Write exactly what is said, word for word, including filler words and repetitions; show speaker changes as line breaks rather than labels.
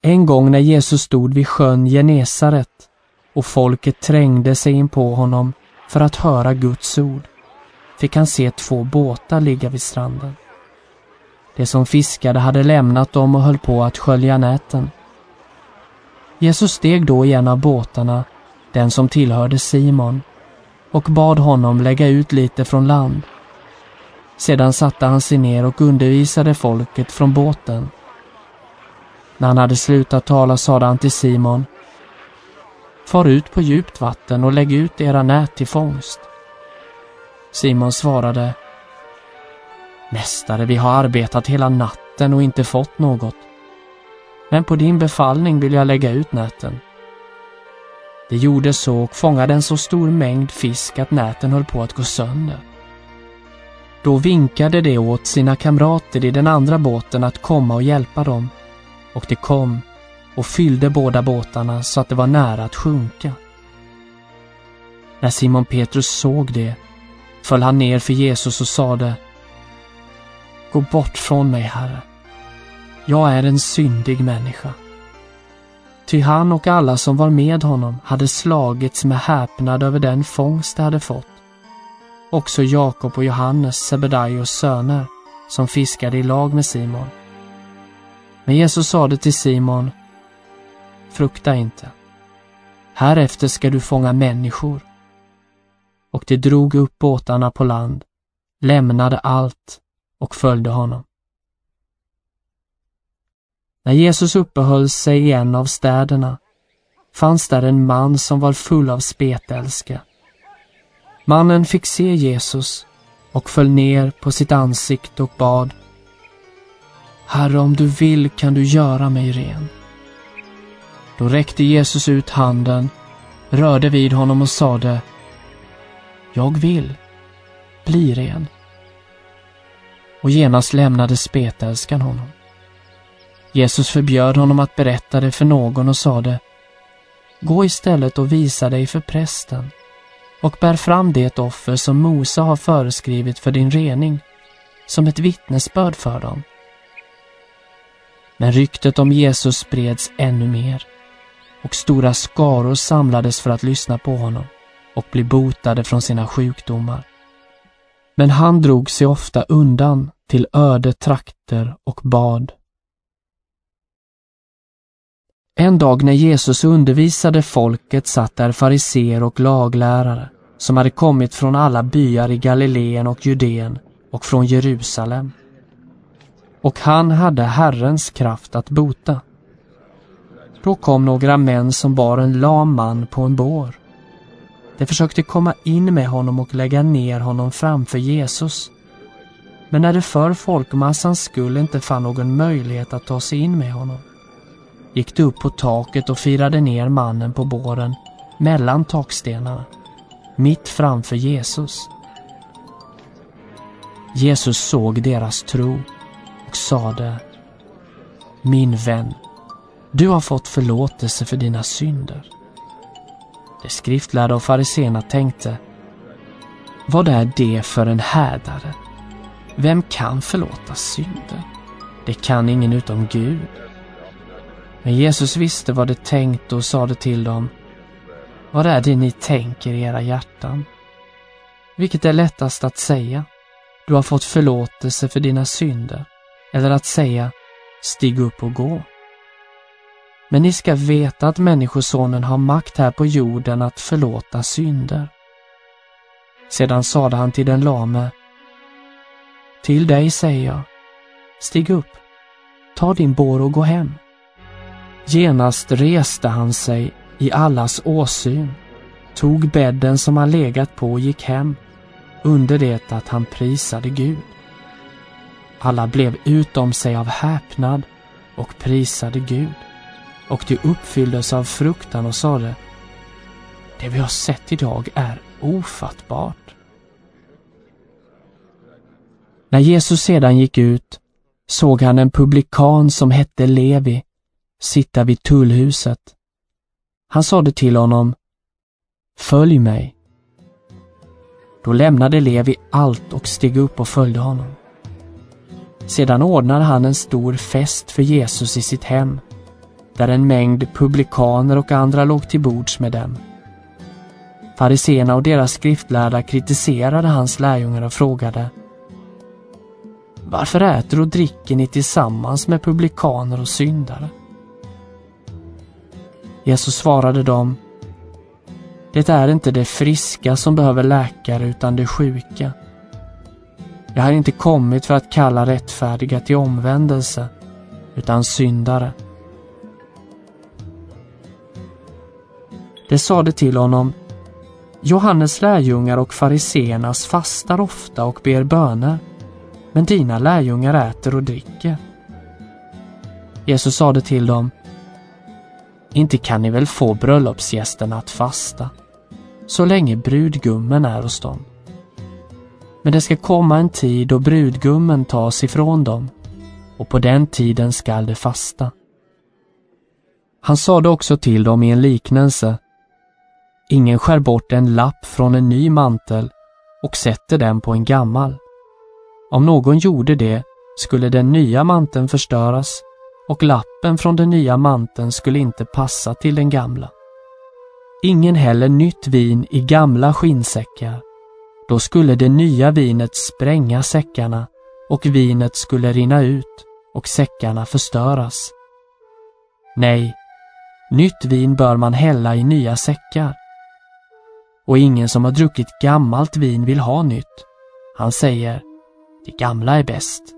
En gång när Jesus stod vid sjön Genesaret och folket trängde sig in på honom för att höra Guds ord, fick han se två båtar ligga vid stranden. De som fiskade hade lämnat dem och höll på att skölja näten. Jesus steg då i en av båtarna, den som tillhörde Simon, och bad honom lägga ut lite från land. Sedan satte han sig ner och undervisade folket från båten. När han hade slutat tala sade han till Simon: Far ut på djupt vatten och lägg ut era nät till fångst. Simon svarade: Mästare, vi har arbetat hela natten och inte fått något. Men på din befallning vill jag lägga ut näten. Det gjorde så och fångade en så stor mängd fisk att näten höll på att gå sönder. Då vinkade de åt sina kamrater i den andra båten att komma och hjälpa dem, och de kom och fyllde båda båtarna så att det var nära att sjunka. När Simon Petrus såg det föll han ner för Jesus och sade: Gå bort från mig, Herre. Jag är en syndig människa. Ty han och alla som var med honom hade slagits med häpnad över den fångst de hade fått. Också Jakob och Johannes, Sebedaios söner, som fiskade i lag med Simon. Men Jesus sade till Simon: Frukta inte. Härefter ska du fånga människor. Och de drog upp båtarna på land, lämnade allt och följde honom. När Jesus uppehöll sig i en av städerna fanns där en man som var full av spetälska. Mannen fick se Jesus och föll ner på sitt ansikte och bad: Herre, om du vill kan du göra mig ren. Då räckte Jesus ut handen, rörde vid honom och sade: Jag vill, bli ren. Och genast lämnade spetälskan honom. Jesus förbjöd honom att berätta det för någon och sade: Gå istället och visa dig för prästen och bär fram det offer som Mose har föreskrivit för din rening, som ett vittnesbörd för dem. Men ryktet om Jesus spreds ännu mer, och stora skaror samlades för att lyssna på honom och bli botade från sina sjukdomar. Men han drog sig ofta undan till öde trakter och bad. En dag när Jesus undervisade folket satt där fariseer och laglärare som hade kommit från alla byar i Galileen och Judeen och från Jerusalem. Och han hade Herrens kraft att bota. Då kom några män som bar en lam man på en bår. De försökte komma in med honom och lägga ner honom framför Jesus. Men när det för folkmassans skull inte fann någon möjlighet att ta sig in med honom, gick de upp på taket och firade ner mannen på båren mellan takstenarna, mitt framför Jesus. Jesus såg deras tro och sade: Min vän, du har fått förlåtelse för dina synder. De skriftlärda och fariséerna tänkte: Vad är det för en härdare? Vem kan förlåta synder? Det kan ingen utom Gud. Men Jesus visste vad de tänkte och sade till dem: Vad är det ni tänker i era hjärtan? Vilket är lättast att säga: Du har fått förlåtelse för dina synder, eller att säga: Stig upp och gå. Men ni ska veta att människosonen har makt här på jorden att förlåta synder. Sedan sade han till den lame: Till dig säger jag, stig upp, ta din bår och gå hem. Genast reste han sig i allas åsyn, tog bädden som han legat på och gick hem, under det att han prisade Gud. Alla blev utom sig av häpnad och prisade Gud, och de uppfylldes av fruktan och sade: Det vi har sett idag är ofattbart. När Jesus sedan gick ut såg han en publikan som hette Levi sitta vid tullhuset. Han sade till honom: Följ mig. Då lämnade Levi allt och steg upp och följde honom. Sedan ordnade han en stor fest för Jesus i sitt hem, där en mängd publikaner och andra låg till bords med dem. Fariséerna och deras skriftlärda kritiserade hans lärjungar och frågade: varför äter och dricker ni tillsammans med publikaner och syndare? Jesus svarade dem: det är inte det friska som behöver läkare utan det sjuka. Jag har inte kommit för att kalla rättfärdiga till omvändelse utan syndare. Det sade till honom: Johannes lärjungar och fariséernas fastar ofta och ber böner, men dina lärjungar äter och dricker. Jesus sade till dem: inte kan ni väl få bröllopsgästerna att fasta, så länge brudgummen är hos dem. Men det ska komma en tid då brudgummen tas ifrån dem, och på den tiden skall de fasta. Han sade också till dem i en liknelse: ingen skär bort en lapp från en ny mantel och sätter den på en gammal. Om någon gjorde det skulle den nya manteln förstöras, och lappen från den nya manteln skulle inte passa till den gamla. Ingen häller nytt vin i gamla skinnsäckar. Då skulle det nya vinet spränga säckarna, och vinet skulle rinna ut och säckarna förstöras. Nej, nytt vin bör man hälla i nya säckar. Och ingen som har druckit gammalt vin vill ha nytt. Han säger: det gamla är bäst.